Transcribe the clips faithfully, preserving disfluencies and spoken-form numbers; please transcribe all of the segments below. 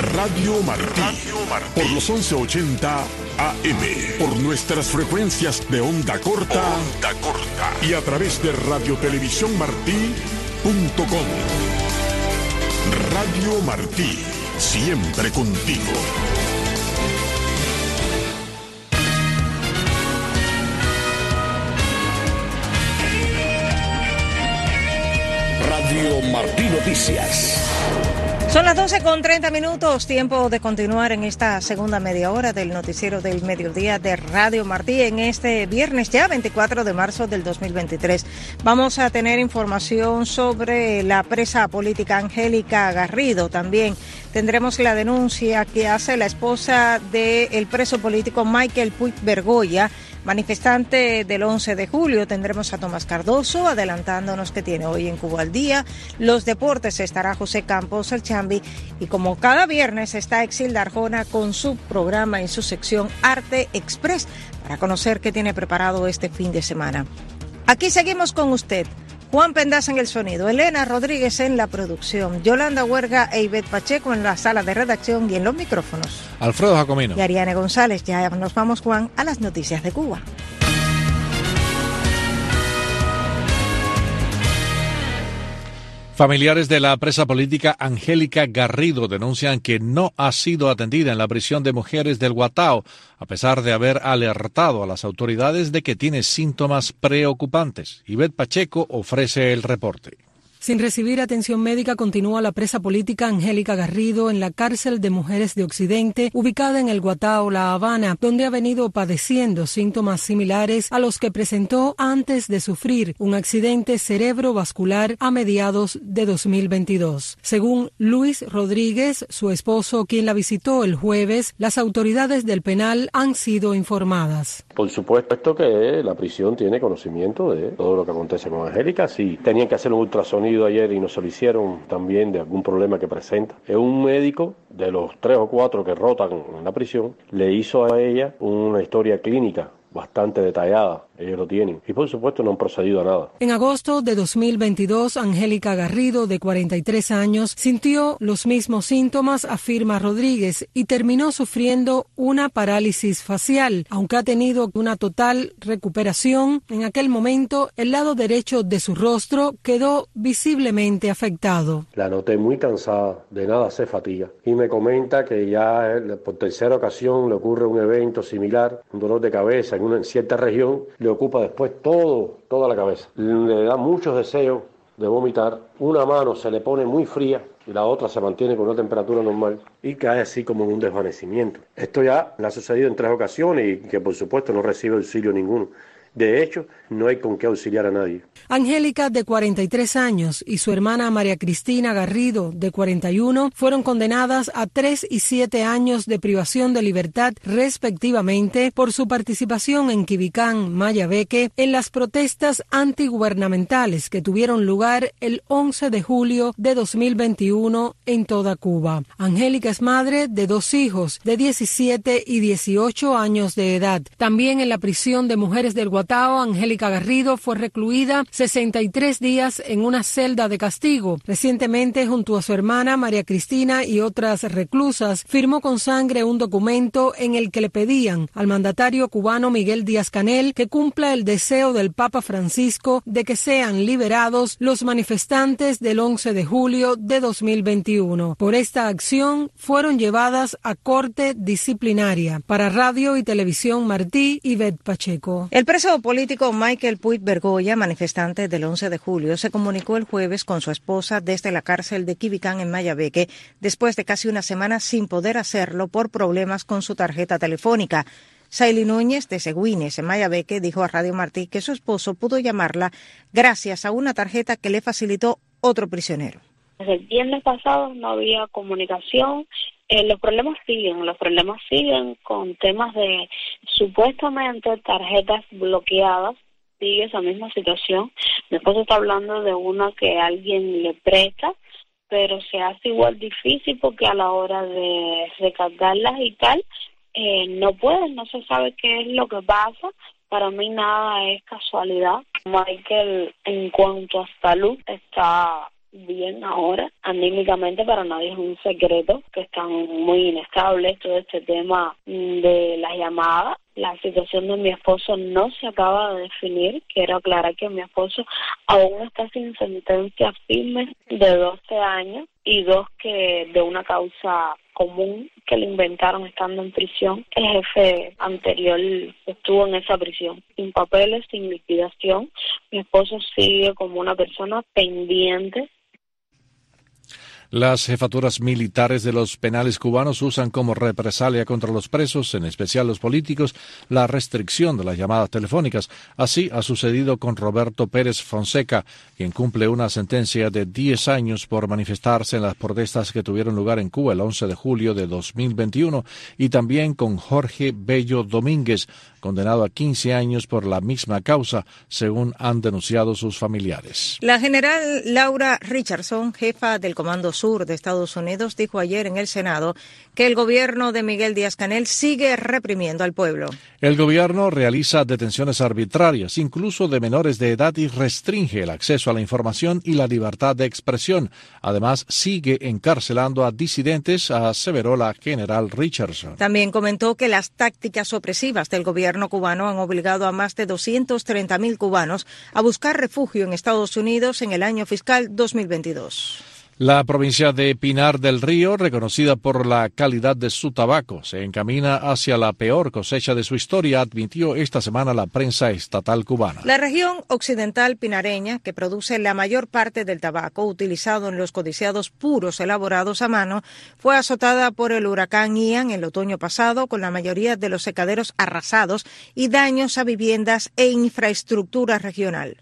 Radio Martí, Radio Martí, por los once ochenta A M, por nuestras frecuencias de onda corta, onda corta y a través de radio televisión martí punto com. Radio Martí, siempre contigo. Radio Martí Noticias. Son las doce con treinta minutos, tiempo de continuar en esta segunda media hora del noticiero del mediodía de Radio Martí en este viernes ya veinticuatro de marzo del dos mil veintitrés. Vamos a tener información sobre la presa política Angélica Garrido. También tendremos la denuncia que hace la esposa del preso político Michael Puig Bergoya, manifestante del once de julio. Tendremos a Tomás Cardoso adelantándonos que tiene hoy en Cuba al Día. Los deportes estará José Campos, el Chambi, y como cada viernes está Exilda Arjona con su programa y su sección Arte Express para conocer qué tiene preparado este fin de semana. Aquí seguimos con usted. Juan Pendaza en el sonido, Elena Rodríguez en la producción, Yolanda Huerga e Ivette Pacheco en la sala de redacción y en los micrófonos, Alfredo Jacomino y Ariane González. Ya nos vamos, Juan, a las noticias de Cuba. Familiares de la presa política Angélica Garrido denuncian que no ha sido atendida en la prisión de mujeres del Guatao, a pesar de haber alertado a las autoridades de que tiene síntomas preocupantes. Ivette Pacheco ofrece el reporte. Sin recibir atención médica, continúa la presa política Angélica Garrido en la cárcel de mujeres de Occidente, ubicada en el Guatao, La Habana, donde ha venido padeciendo síntomas similares a los que presentó antes de sufrir un accidente cerebrovascular a mediados de dos mil veintidós. Según Luis Rodríguez, su esposo, quien la visitó el jueves, las autoridades del penal han sido informadas. Por supuesto que la prisión tiene conocimiento de todo lo que acontece con Angélica. Si tenían que hacer un ultrasonido ayer y no se lo hicieron también de algún problema que presenta. Es un médico de los tres o cuatro que rotan en la prisión, le hizo a ella una historia clínica bastante detallada, ellos lo tienen, y por supuesto no han procedido a nada. En agosto de dos mil veintidós, Angélica Garrido, de cuarenta y tres años, sintió los mismos síntomas, afirma Rodríguez, y terminó sufriendo una parálisis facial. Aunque ha tenido una total recuperación, en aquel momento el lado derecho de su rostro quedó visiblemente afectado. La noté muy cansada, de nada se fatiga, y me comenta que ya por tercera ocasión le ocurre un evento similar, un dolor de cabeza en una en cierta región, le ocupa después todo, toda la cabeza. Le da muchos deseos de vomitar, una mano se le pone muy fría y la otra se mantiene con una temperatura normal y cae así como en un desvanecimiento. Esto ya le ha sucedido en tres ocasiones y que por supuesto no recibe auxilio ninguno. De hecho, no hay con qué auxiliar a nadie. Angélica, de cuarenta y tres años, y su hermana María Cristina Garrido, de cuarenta y uno, fueron condenadas a tres y siete años de privación de libertad, respectivamente, por su participación en Quibicán, Mayabeque, en las protestas antigubernamentales que tuvieron lugar el once de julio de dos mil veintiuno en toda Cuba. Angélica es madre de dos hijos, de diecisiete y dieciocho años de edad. También en la prisión de mujeres del Guatao, Angélica Garrido fue recluida sesenta y tres días en una celda de castigo. Recientemente, junto a su hermana María Cristina y otras reclusas, firmó con sangre un documento en el que le pedían al mandatario cubano Miguel Díaz-Canel que cumpla el deseo del Papa Francisco de que sean liberados los manifestantes del once de julio de dos mil veintiuno. Por esta acción fueron llevadas a corte disciplinaria. Para Radio y Televisión Martí, Ivette Pacheco. El preso político Michael Puig Bergoya, manifestante del once de julio, se comunicó el jueves con su esposa desde la cárcel de Quibicán en Mayabeque, después de casi una semana sin poder hacerlo por problemas con su tarjeta telefónica. Saily Núñez, de Següines, en Mayabeque, dijo a Radio Martí que su esposo pudo llamarla gracias a una tarjeta que le facilitó otro prisionero. Desde el viernes pasado no había comunicación. Eh, los problemas siguen, los problemas siguen con temas de supuestamente tarjetas bloqueadas. Sigue esa misma situación. Mi esposo está hablando de una que alguien le presta, pero se hace igual difícil porque a la hora de recargarlas y tal, eh, no pueden, no se sabe qué es lo que pasa. Para mí nada es casualidad. Michael, en cuanto a salud, está bien ahora, anímicamente para nadie es un secreto que están muy inestables, todo este tema de las llamadas. La situación de mi esposo no se acaba de definir. Quiero aclarar que mi esposo aún está sin sentencia firme de doce años y dos que de una causa común que le inventaron estando en prisión. El jefe anterior estuvo en esa prisión, sin papeles, sin liquidación. Mi esposo sigue como una persona pendiente. Las jefaturas militares de los penales cubanos usan como represalia contra los presos, en especial los políticos, la restricción de las llamadas telefónicas. Así ha sucedido con Roberto Pérez Fonseca, quien cumple una sentencia de diez años por manifestarse en las protestas que tuvieron lugar en Cuba el once de julio de dos mil veintiuno, y también con Jorge Bello Domínguez, condenado a quince años por la misma causa, según han denunciado sus familiares. La general Laura Richardson, jefa del Comando Sur de Estados Unidos, dijo ayer en el Senado que el gobierno de Miguel Díaz-Canel sigue reprimiendo al pueblo. El gobierno realiza detenciones arbitrarias, incluso de menores de edad, y restringe el acceso a la información y la libertad de expresión. Además, sigue encarcelando a disidentes, aseveró la general Richardson. También comentó que las tácticas opresivas del gobierno cubano han obligado a más de doscientos treinta mil cubanos a buscar refugio en Estados Unidos en el año fiscal dos mil veintidós. La provincia de Pinar del Río, reconocida por la calidad de su tabaco, se encamina hacia la peor cosecha de su historia, admitió esta semana la prensa estatal cubana. La región occidental pinareña, que produce la mayor parte del tabaco utilizado en los codiciados puros elaborados a mano, fue azotada por el huracán Ian el otoño pasado, con la mayoría de los secaderos arrasados y daños a viviendas e infraestructura regional.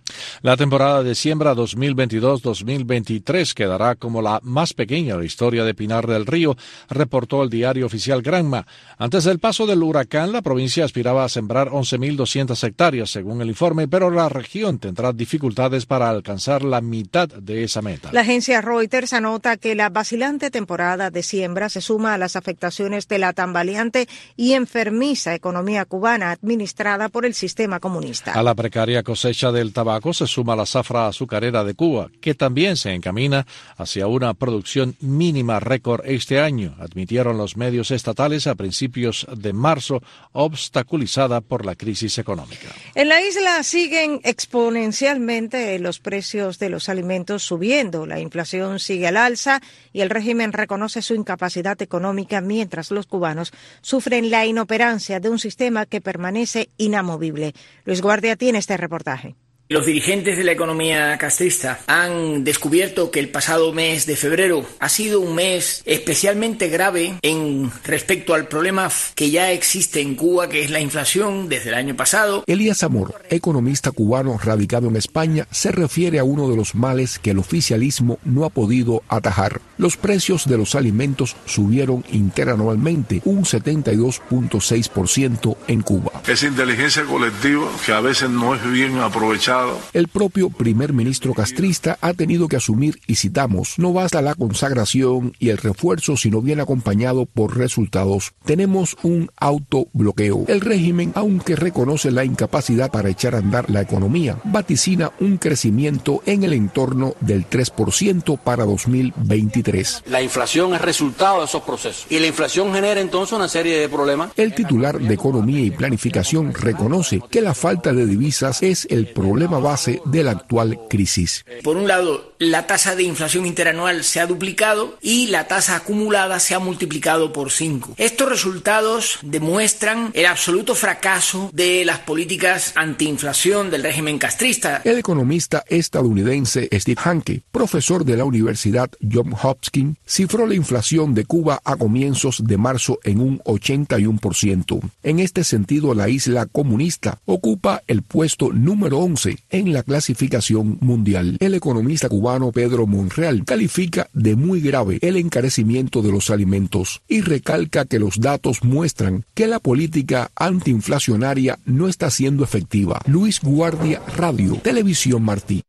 La temporada de siembra dos mil veintidós dos mil veintitrés quedará como la más pequeña de la historia de Pinar del Río, reportó el diario oficial Granma. Antes del paso del huracán, la provincia aspiraba a sembrar once mil doscientas hectáreas, según el informe, pero la región tendrá dificultades para alcanzar la mitad de esa meta. La agencia Reuters anota que la vacilante temporada de siembra se suma a las afectaciones de la tambaleante y enfermiza economía cubana administrada por el sistema comunista. A la precaria cosecha del tabaco se suma la zafra azucarera de Cuba, que también se encamina hacia una producción mínima récord este año, admitieron los medios estatales a principios de marzo, obstaculizada por la crisis económica. En la isla siguen exponencialmente los precios de los alimentos subiendo, la inflación sigue al alza y el régimen reconoce su incapacidad económica mientras los cubanos sufren la inoperancia de un sistema que permanece inamovible. Luis Guardia tiene este reportaje. Los dirigentes de la economía castrista han descubierto que el pasado mes de febrero ha sido un mes especialmente grave en respecto al problema que ya existe en Cuba, que es la inflación desde el año pasado. Elías Amor, economista cubano radicado en España, se refiere a uno de los males que el oficialismo no ha podido atajar. Los precios de los alimentos subieron interanualmente un setenta y dos punto seis por ciento en Cuba. Esa inteligencia colectiva que a veces no es bien aprovechada. El propio primer ministro castrista ha tenido que asumir, y citamos, no basta la consagración y el refuerzo si no viene acompañado por resultados. Tenemos un autobloqueo. El régimen, aunque reconoce la incapacidad para echar a andar la economía, vaticina un crecimiento en el entorno del tres por ciento para dos mil veintitrés. La inflación es resultado de esos procesos y la inflación genera entonces una serie de problemas. El titular de Economía y Planificación reconoce que la falta de divisas es el problema base de la actual crisis. Por un lado, la tasa de inflación interanual se ha duplicado y la tasa acumulada se ha multiplicado por cinco. Estos resultados demuestran el absoluto fracaso de las políticas antiinflación del régimen castrista. El economista estadounidense Steve Hanke, profesor de la Universidad Johns Hopkins, cifró la inflación de Cuba a comienzos de marzo en un ochenta y uno por ciento. En este sentido, la isla comunista ocupa el puesto número once en la clasificación mundial. El economista cubano Pedro Monreal califica de muy grave el encarecimiento de los alimentos y recalca que los datos muestran que la política antiinflacionaria no está siendo efectiva. Luis Guardia, Radio Televisión Martí.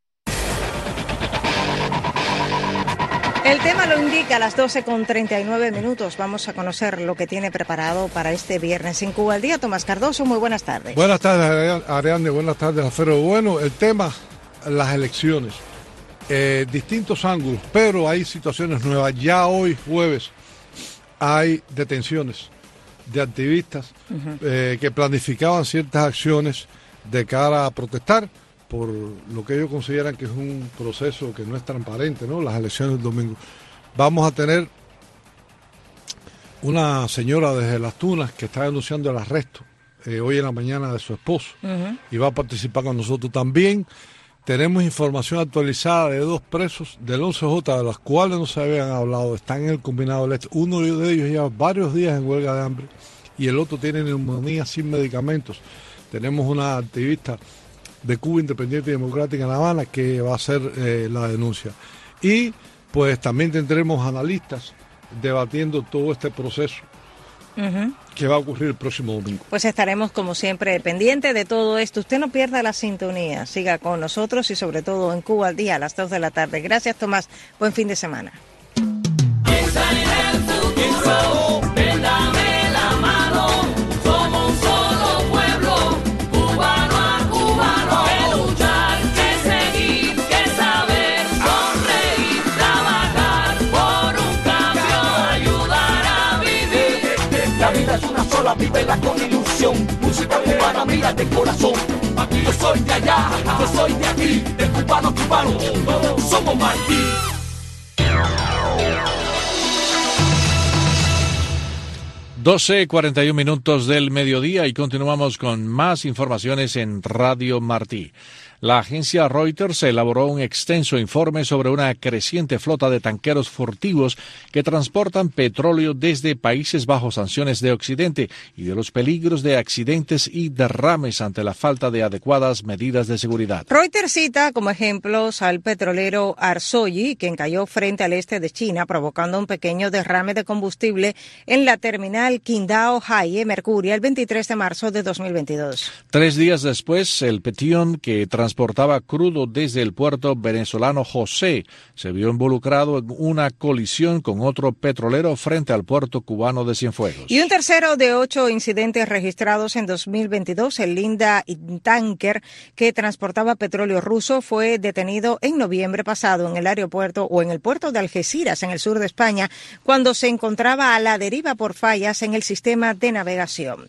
El tema lo indica a las doce con treinta y nueve minutos. Vamos a conocer lo que tiene preparado para este viernes en Cuba al Día. Tomás Cardoso, muy buenas tardes. Buenas tardes, Ariadne. Buenas tardes, Alfredo. Bueno, el tema, las elecciones. eh, distintos ángulos, pero hay situaciones nuevas. Ya hoy, jueves, hay detenciones de activistas uh-huh. eh, que planificaban ciertas acciones de cara a protestar por lo que ellos consideran que es un proceso que no es transparente, ¿no? Las elecciones del domingo. Vamos a tener una señora desde Las Tunas que está denunciando el arresto eh, hoy en la mañana de su esposo uh-huh. y va a participar con nosotros también. Tenemos información actualizada de dos presos del once J, de los cuales no se habían hablado, están en el Combinado del Este. Uno de ellos lleva varios días en huelga de hambre y el otro tiene neumonía sin medicamentos. Tenemos una activista de Cuba Independiente y Democrática en La Habana que va a hacer eh, la denuncia. Y pues también tendremos analistas debatiendo todo este proceso uh-huh. que va a ocurrir el próximo domingo. Pues estaremos como siempre pendientes de todo esto. Usted no pierda la sintonía, siga con nosotros y sobre todo en Cuba al día a las dos de la tarde. Gracias, Tomás. Buen fin de semana. Vívela con ilusión, música cubana, mira de corazón. Aquí yo soy de allá, yo soy de aquí, de cubano cubano, todos somos Martí. doce cuarenta y un minutos del mediodía y continuamos con más informaciones en Radio Martí. La agencia Reuters elaboró un extenso informe sobre una creciente flota de tanqueros furtivos que transportan petróleo desde países bajo sanciones de Occidente y de los peligros de accidentes y derrames ante la falta de adecuadas medidas de seguridad. Reuters cita como ejemplos al petrolero Arsoyi, quien cayó frente al este de China, provocando un pequeño derrame de combustible en la terminal Qingdao Haie Mercuria el veintitrés de marzo de dos mil veintidós. Tres días después, el Petion, que transportaba crudo desde el puerto venezolano José, se vio involucrado en una colisión con otro petrolero frente al puerto cubano de Cienfuegos. Y un tercero de ocho incidentes registrados en dos mil veintidós, el Linda Tanker, que transportaba petróleo ruso, fue detenido en noviembre pasado en el aeropuerto o en el puerto de Algeciras, en el sur de España, cuando se encontraba a la deriva por fallas en el sistema de navegación.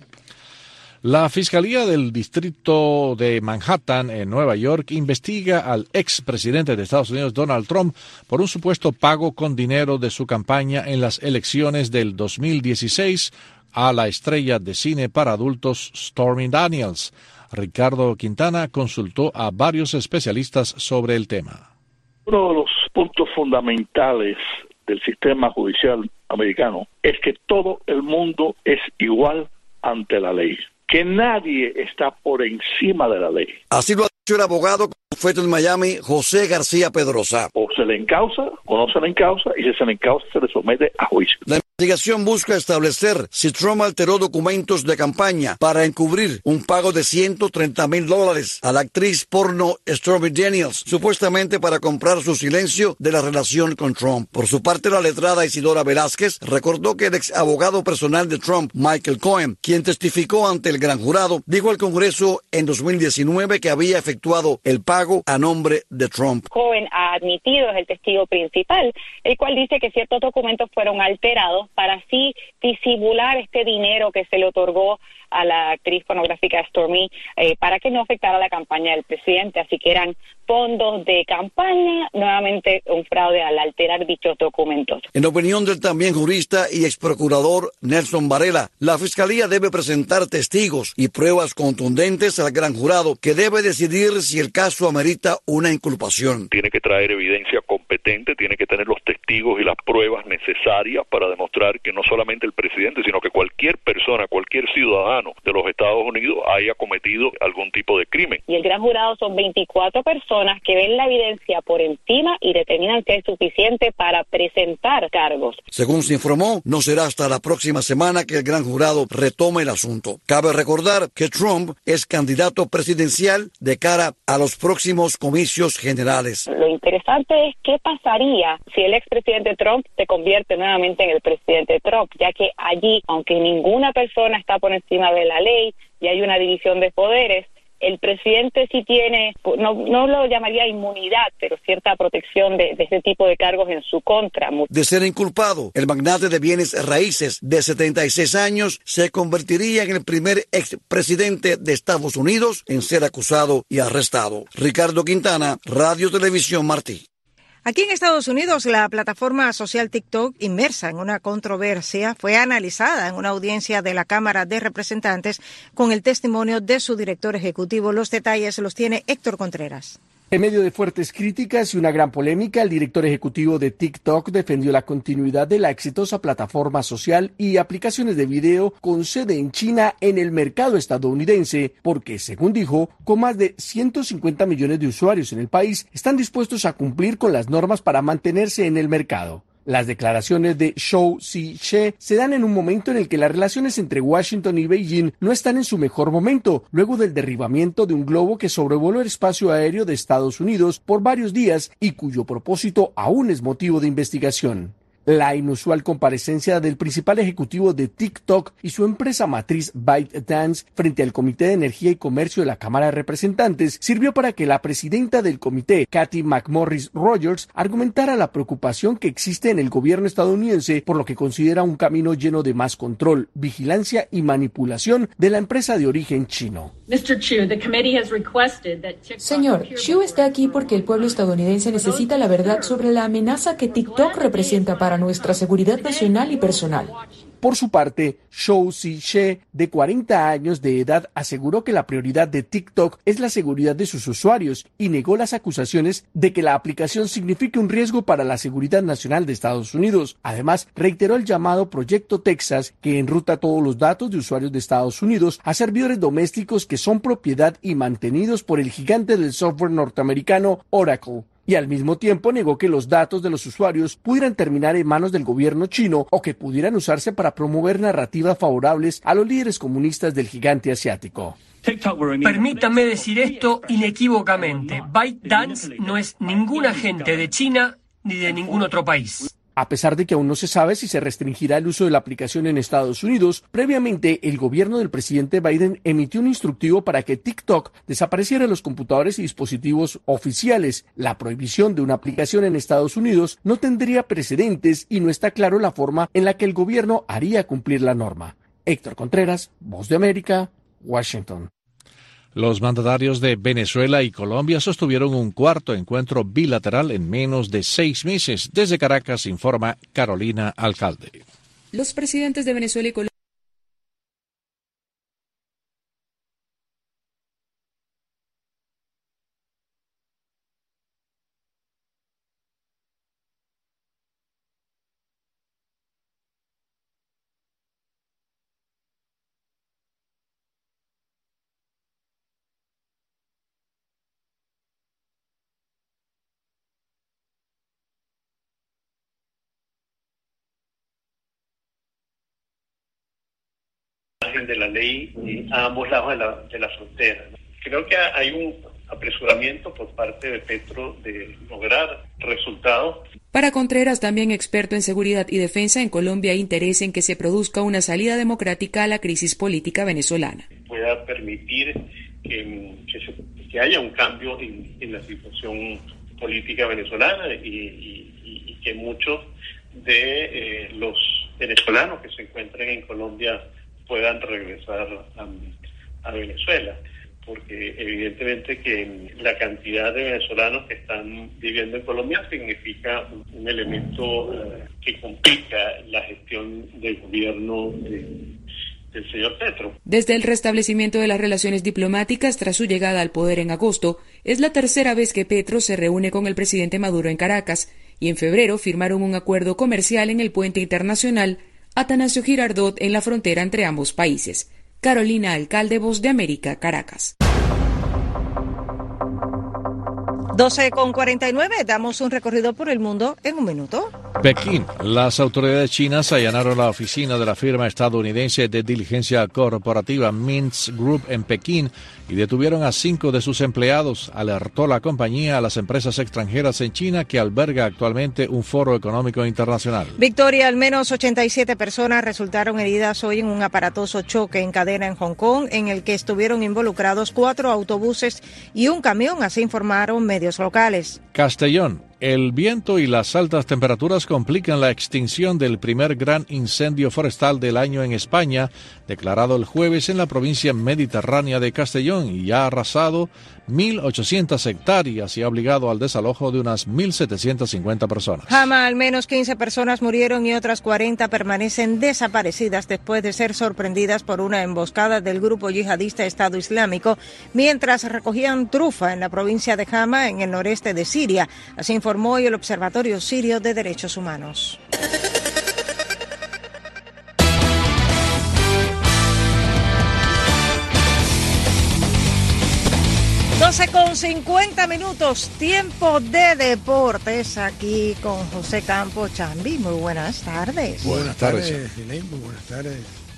La Fiscalía del Distrito de Manhattan, en Nueva York, investiga al expresidente de Estados Unidos, Donald Trump, por un supuesto pago con dinero de su campaña en las elecciones del dos mil dieciséis a la estrella de cine para adultos Stormy Daniels. Ricardo Quintana consultó a varios especialistas sobre el tema. Uno de los puntos fundamentales del sistema judicial americano es que todo el mundo es igual ante la ley, que nadie está por encima de la ley. Así lo ha dicho el abogado confeso en Miami, José García Pedrosa. O se le encausa o no se le encausa, y si se le encausa se le somete a juicio. La investigación busca establecer si Trump alteró documentos de campaña para encubrir un pago de ciento treinta mil dólares a la actriz porno Stormy Daniels, supuestamente para comprar su silencio de la relación con Trump. Por su parte, la letrada Isidora Velázquez recordó que el ex abogado personal de Trump, Michael Cohen, quien testificó ante el gran jurado, dijo al Congreso en dos mil diecinueve que había efectuado el pago a nombre de Trump. Cohen ha admitido, es el testigo principal, el cual dice que ciertos documentos fueron alterados para así disimular este dinero que se le otorgó a la actriz pornográfica Stormy eh, para que no afectara la campaña del presidente. Así que eran fondos de campaña, nuevamente un fraude al alterar dichos documentos. En opinión del también jurista y ex procurador Nelson Varela, la Fiscalía debe presentar testigos y pruebas contundentes al gran jurado, que debe decidir si el caso amerita una inculpación. Tiene que traer evidencia competente, tiene que tener los testigos y las pruebas necesarias para demostrar que no solamente el presidente, sino que cualquier persona, cualquier ciudadano de los Estados Unidos haya cometido algún tipo de crimen. Y el gran jurado son veinticuatro personas que ven la evidencia por encima y determinan que es suficiente para presentar cargos. Según se informó, no será hasta la próxima semana que el gran jurado retome el asunto. Cabe recordar que Trump es candidato presidencial de cara a los próximos comicios generales. Lo interesante es qué pasaría si el expresidente Trump se convierte nuevamente en el presidente Trump, ya que allí, aunque ninguna persona está por encima de la ley y hay una división de poderes, el presidente sí tiene, no, no lo llamaría inmunidad, pero cierta protección de, de este tipo de cargos en su contra. De ser inculpado, el magnate de bienes raíces de setenta y seis años se convertiría en el primer expresidente de Estados Unidos en ser acusado y arrestado. Ricardo Quintana, Radio Televisión Martí. Aquí en Estados Unidos, la plataforma social TikTok, inmersa en una controversia, fue analizada en una audiencia de la Cámara de Representantes con el testimonio de su director ejecutivo. Los detalles los tiene Héctor Contreras. En medio de fuertes críticas y una gran polémica, el director ejecutivo de TikTok defendió la continuidad de la exitosa plataforma social y aplicaciones de video con sede en China en el mercado estadounidense, porque, según dijo, con más de ciento cincuenta millones de usuarios en el país, están dispuestos a cumplir con las normas para mantenerse en el mercado. Las declaraciones de Shou Zi-she se dan en un momento en el que las relaciones entre Washington y Beijing no están en su mejor momento, luego del derribamiento de un globo que sobrevoló el espacio aéreo de Estados Unidos por varios días y cuyo propósito aún es motivo de investigación. La inusual comparecencia del principal ejecutivo de TikTok y su empresa matriz ByteDance frente al Comité de Energía y Comercio de la Cámara de Representantes sirvió para que la presidenta del comité, Cathy McMorris Rogers, argumentara la preocupación que existe en el gobierno estadounidense por lo que considera un camino lleno de más control, vigilancia y manipulación de la empresa de origen chino. Señor, Xu está aquí porque el pueblo estadounidense necesita la verdad sobre la amenaza que TikTok representa para nuestra seguridad nacional y personal. Por su parte, Shou Zi-she, de cuarenta años de edad, aseguró que la prioridad de TikTok es la seguridad de sus usuarios y negó las acusaciones de que la aplicación signifique un riesgo para la seguridad nacional de Estados Unidos. Además, reiteró el llamado Proyecto Texas, que enruta todos los datos de usuarios de Estados Unidos a servidores domésticos que son propiedad y mantenidos por el gigante del software norteamericano Oracle. Y al mismo tiempo negó que los datos de los usuarios pudieran terminar en manos del gobierno chino o que pudieran usarse para promover narrativas favorables a los líderes comunistas del gigante asiático. Permítame decir esto inequívocamente. ByteDance no es ningún agente de China ni de ningún otro país. A pesar de que aún no se sabe si se restringirá el uso de la aplicación en Estados Unidos, previamente el gobierno del presidente Biden emitió un instructivo para que TikTok desapareciera de los computadores y dispositivos oficiales. La prohibición de una aplicación en Estados Unidos no tendría precedentes y no está claro la forma en la que el gobierno haría cumplir la norma. Héctor Contreras, Voz de América, Washington. Los mandatarios de Venezuela y Colombia sostuvieron un cuarto encuentro bilateral en menos de seis meses. Desde Caracas informa Carolina Alcalde. Los presidentes de Venezuela y Colombia de la ley a ambos lados de la, de la frontera. Creo que hay un apresuramiento por parte de Petro de lograr resultados. Para Contreras, también experto en seguridad y defensa, en Colombia hay interés en que se produzca una salida democrática a la crisis política venezolana. Pueda permitir que, que, se, que haya un cambio en, en la situación política venezolana y, y, y que muchos de eh, los venezolanos que se encuentran en Colombia puedan regresar a, a Venezuela, porque evidentemente que la cantidad de venezolanos que están viviendo en Colombia significa un, un elemento uh, que complica la gestión del gobierno de, del señor Petro. Desde el restablecimiento de las relaciones diplomáticas tras su llegada al poder en agosto, es la tercera vez que Petro se reúne con el presidente Maduro en Caracas, y en febrero firmaron un acuerdo comercial en el puente internacional Atanasio Girardot en la frontera entre ambos países. Carolina Alcalde, Voz de América, Caracas. doce con cuarenta y nueve, damos un recorrido por el mundo en un minuto. Pekín. Las autoridades chinas allanaron la oficina de la firma estadounidense de diligencia corporativa Mintz Group en Pekín y detuvieron a cinco de sus empleados. Alertó la compañía a las empresas extranjeras en China que alberga actualmente un foro económico internacional. Victoria, al menos ochenta y siete personas resultaron heridas hoy en un aparatoso choque en cadena en Hong Kong, en el que estuvieron involucrados cuatro autobuses y un camión, así informaron medios locales. Castellón. El viento y las altas temperaturas complican la extinción del primer gran incendio forestal del año en España, declarado el jueves en la provincia mediterránea de Castellón, y ya ha arrasado mil ochocientas hectáreas y ha obligado al desalojo de unas mil setecientas cincuenta personas. Jama, al menos quince personas murieron y otras cuarenta permanecen desaparecidas después de ser sorprendidas por una emboscada del grupo yihadista Estado Islámico mientras recogían trufa en la provincia de Jama, en el noreste de Siria. Así informó hoy el Observatorio Sirio de Derechos Humanos. doce con cincuenta minutos, tiempo de deportes aquí con José Campos. Chambi, muy buenas tardes. Buenas tardes, Elaine, muy buenas tardes.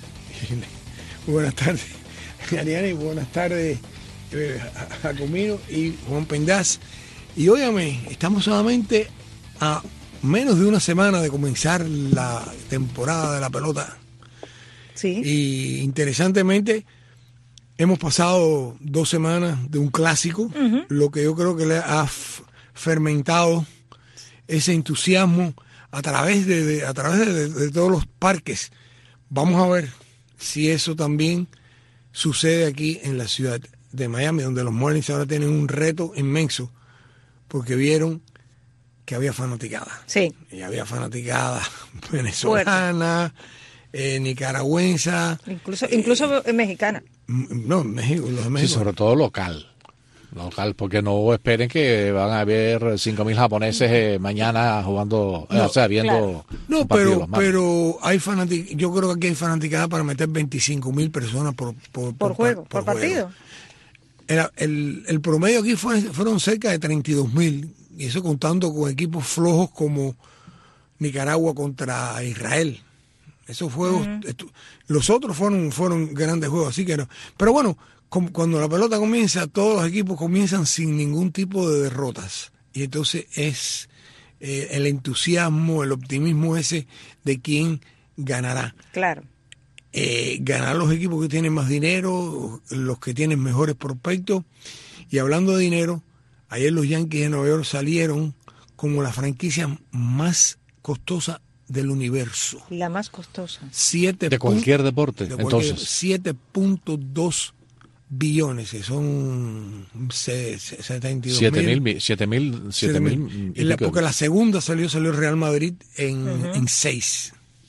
Muy buenas tardes, Ariana, y buenas tardes, eh, Jacomino y Juan Pendaz. Y óyame, estamos solamente a menos de una semana de comenzar la temporada de la pelota. Sí. Y interesantemente, hemos pasado dos semanas de un clásico, uh-huh. lo que yo creo que le ha f- fermentado ese entusiasmo a través de, de a través de, de todos los parques. Vamos a ver si eso también sucede aquí en la ciudad de Miami, donde los Marlins ahora tienen un reto inmenso, porque vieron que había fanaticada. Sí. Y había fanaticada venezolana, eh, nicaragüensa. Incluso, eh, incluso mexicana. No, México, los de México. Sí, sobre todo local. Local, porque no esperen que van a haber cinco mil japoneses eh, mañana jugando, no, eh, o sea, viendo. Claro. No, pero, pero hay fanatic, yo creo que aquí hay fanaticada para meter veinticinco mil personas por, por, por, por juego, por, por partido. Era, el, el promedio aquí fue, fueron cerca de treinta y dos mil, y eso contando con equipos flojos como Nicaragua contra Israel. Esos juegos, uh-huh. estu, los otros fueron, fueron grandes juegos, así que no. Pero bueno, com, cuando la pelota comienza, todos los equipos comienzan sin ningún tipo de derrotas. Y entonces es eh, el entusiasmo, el optimismo ese de quién ganará. Claro. Eh, ganar los equipos que tienen más dinero, los que tienen mejores prospectos. Y hablando de dinero, ayer los Yankees de Nueva York salieron como la franquicia más costosa del universo. La más costosa. Siete de cualquier punto, deporte, de cualquier, entonces. siete punto dos billones, que son setenta y dos mil. siete mil. Porque la segunda salió, salió Real Madrid en, uh-huh. en seis.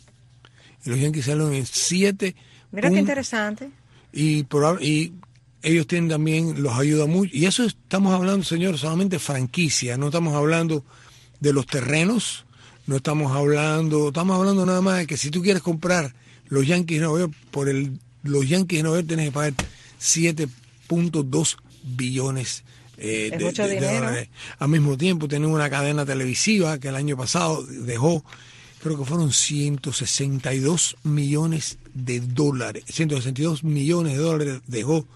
Y los Yankees salieron en siete. Mira qué interesante. Y, por, y ellos tienen también, los ayuda mucho. Y eso estamos hablando, señor, solamente franquicia. No estamos hablando de los terrenos. No estamos hablando, estamos hablando nada más de que si tú quieres comprar los Yankees de Nueva York, por el, los Yankees de Nueva York tienes que pagar siete punto dos billones eh, de, de, de dólares. Al mismo tiempo tenemos una cadena televisiva que el año pasado dejó, creo que fueron ciento sesenta y dos millones de dólares, ciento sesenta y dos millones de dólares dejó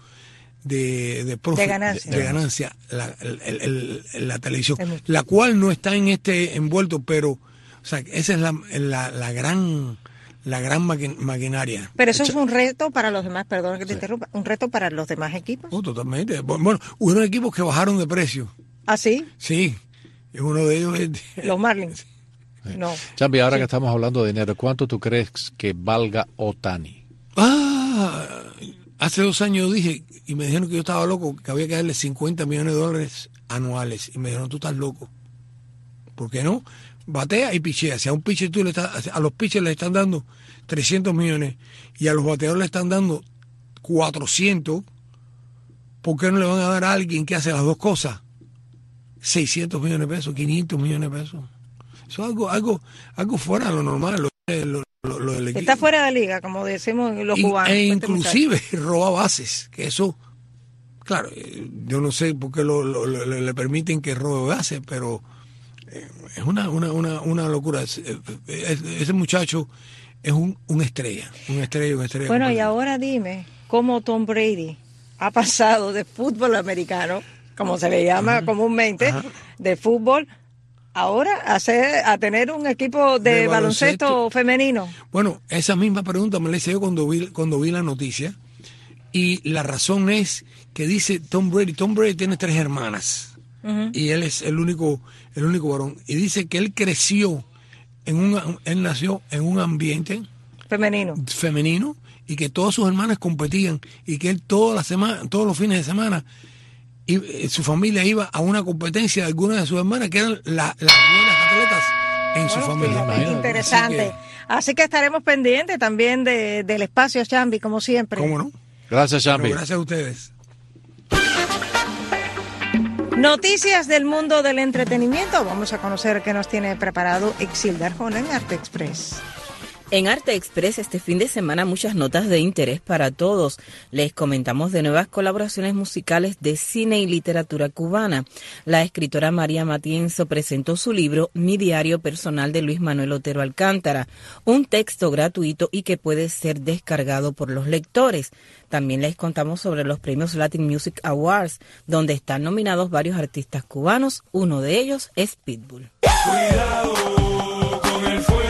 de, de, profit, de ganancia, de, de ganancia la, el, el, el, la televisión, la cual no está en este envuelto, pero o sea, esa es la, la, la gran la gran maquinaria. Pero eso es un reto para los demás, perdón que te sí. interrumpa, un reto para los demás equipos. Oh, totalmente. Bueno, unos equipos que bajaron de precio. ¿Ah, sí? Sí, uno de ellos es... Los Marlins. Sí. No. Chambi, ahora sí. que estamos hablando de dinero, ¿cuánto tú crees que valga Ohtani? Ah, hace dos años dije, y me dijeron que yo estaba loco, que había que darle cincuenta millones de dólares anuales. Y me dijeron, tú estás loco. ¿Por qué no? Batea y pichea. Si a un pitcher tú le estás, a los pitchers le están dando trescientos millones y a los bateadores le están dando cuatrocientos, ¿por qué no le van a dar a alguien que hace las dos cosas? seiscientos millones de pesos, quinientos millones de pesos. Eso es algo, algo, algo fuera de lo normal. Lo, lo, lo, lo del Está fuera de liga, como decimos los y, cubanos. E inclusive roba bases, que eso, Claro, yo no sé por qué lo, lo, lo, le permiten que robe gases, pero es una, una, una, una locura. Ese muchacho es un, un estrella, un estrella, un estrella. Bueno, y ahora dime, ¿cómo Tom Brady ha pasado de fútbol americano, como se le llama Ajá. comúnmente, Ajá. de fútbol, ahora a, ser, a tener un equipo de, de baloncesto, baloncesto femenino? Bueno, esa misma pregunta me la hice yo cuando vi, cuando vi la noticia, y la razón es que dice Tom Brady, Tom Brady tiene tres hermanas, uh-huh. y él es el único, el único varón, y dice que él creció en un, él nació en un ambiente femenino, femenino, y que todas sus hermanas competían, y que él toda la semana, todos los fines de semana, y, y su familia iba a una competencia de algunas de sus hermanas que eran la, las buenas atletas en bueno, su familia. Es interesante. Así que, Así que estaremos pendientes también de, del espacio, Chambi, como siempre. ¿Cómo no? Gracias, Chambi. Bueno, gracias a ustedes. Noticias del mundo del entretenimiento. Vamos a conocer qué nos tiene preparado Exilda Arjona en Arte Express. En Arte Express este fin de semana muchas notas de interés para todos. Les comentamos de nuevas colaboraciones musicales de cine y literatura cubana. La escritora María Matienzo presentó su libro Mi diario personal de Luis Manuel Otero Alcántara, un texto gratuito y que puede ser descargado por los lectores. También les contamos sobre los premios Latin Music Awards, donde están nominados varios artistas cubanos. Uno de ellos es Pitbull. Cuidado con el fuego.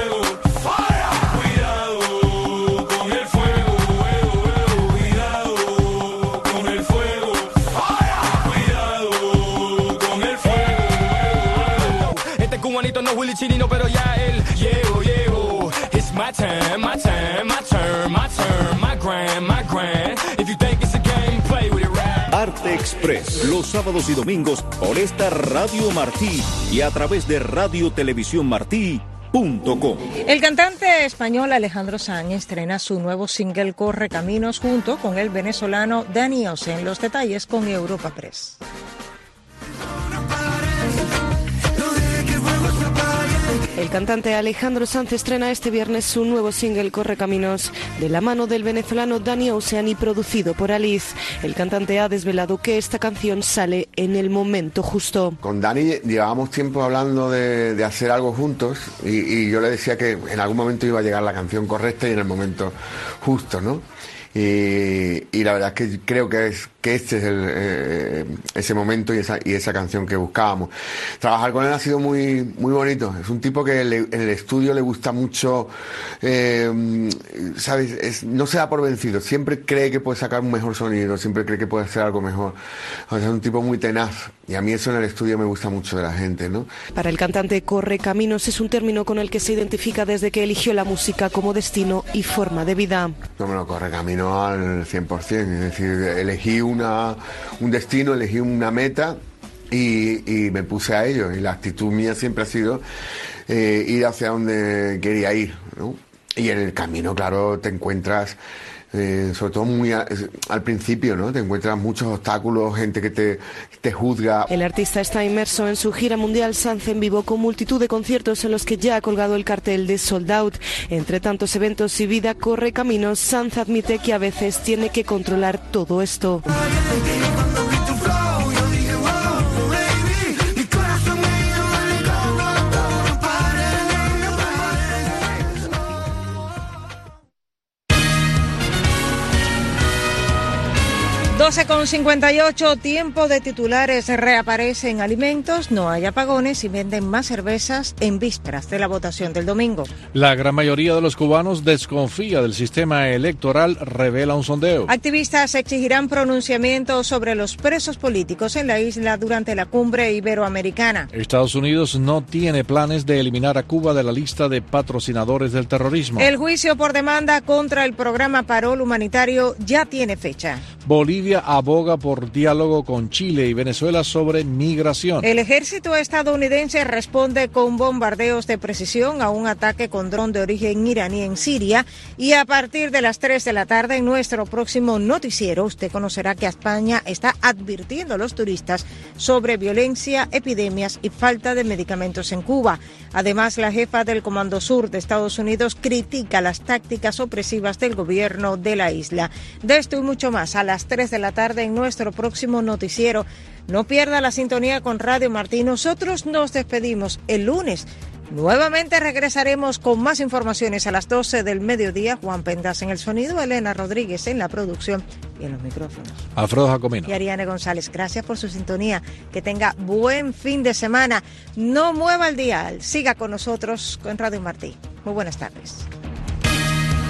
No Willy Chirino, pero ya él llego, llego. It's my turn, my turn, my turn, my turn, my grand, my grand. If you think it's a game, play with it, right? Arte Express, los sábados y domingos por esta Radio Martí y a través de radio televisión martí punto com. El cantante español Alejandro Sanz estrena su nuevo single Corre Caminos junto con el venezolano Dani Osen. Los detalles con Europa Press. El cantante Alejandro Sanz estrena este viernes su nuevo single Correcaminos de la mano del venezolano Dani Ocean y producido por Alice. El cantante ha desvelado que esta canción sale en el momento justo. Con Dani llevábamos tiempo hablando de, de hacer algo juntos y, y yo le decía que en algún momento iba a llegar la canción correcta y en el momento justo, ¿no? Y, y la verdad es que creo que es que este es el, eh, ese momento y esa, y esa canción que buscábamos. Trabajar con él ha sido muy, muy bonito. Es un tipo que le, en el estudio le gusta mucho, eh, ¿sabes? Es, no se da por vencido. Siempre cree que puede sacar un mejor sonido, siempre cree que puede hacer algo mejor. O sea, es un tipo muy tenaz. Y a mí eso en el estudio me gusta mucho de la gente, ¿no? Para el cantante, Correcaminos es un término con el que se identifica desde que eligió la música como destino y forma de vida. No me lo Correcamino al cien por ciento. Es decir, elegí una, un destino, elegí una meta y, y me puse a ello. Y la actitud mía siempre ha sido eh, ir hacia donde quería ir, ¿no? Y en el camino, claro, te encuentras... Eh, sobre todo muy a, al principio, ¿no? Te encuentras muchos obstáculos, gente que te, te juzga. El artista está inmerso en su gira mundial Sanz en vivo con multitud de conciertos en los que ya ha colgado el cartel de Sold Out. Entre tantos eventos y vida corre caminos, Sanz admite que a veces tiene que controlar todo esto. doce con cincuenta y ocho, tiempo de titulares. Reaparecen alimentos, no hay apagones y venden más cervezas en vísperas de la votación del domingo. La gran mayoría de los cubanos desconfía del sistema electoral, revela un sondeo. Activistas exigirán pronunciamientos sobre los presos políticos en la isla durante la cumbre iberoamericana. Estados Unidos no tiene planes de eliminar a Cuba de la lista de patrocinadores del terrorismo. El juicio por demanda contra el programa Parol Humanitario ya tiene fecha. Bolivia aboga por diálogo con Chile y Venezuela sobre migración. El ejército estadounidense responde con bombardeos de precisión a un ataque con dron de origen iraní en Siria. Y a partir de las tres de la tarde en nuestro próximo noticiero, usted conocerá que España está advirtiendo a los turistas sobre violencia, epidemias y falta de medicamentos en Cuba. Además, la jefa del Comando Sur de Estados Unidos critica las tácticas opresivas del gobierno de la isla. De esto y mucho más a la las tres de la tarde en nuestro próximo noticiero. No pierda la sintonía con Radio Martí. Nosotros nos despedimos el lunes. Nuevamente regresaremos con más informaciones a las doce del mediodía. Juan Pendas en el sonido, Elena Rodríguez en la producción y en los micrófonos. Alfredo Jacomino. Y Ariane González, gracias por su sintonía. Que tenga buen fin de semana. No mueva el dial. Siga con nosotros con Radio Martí. Muy buenas tardes.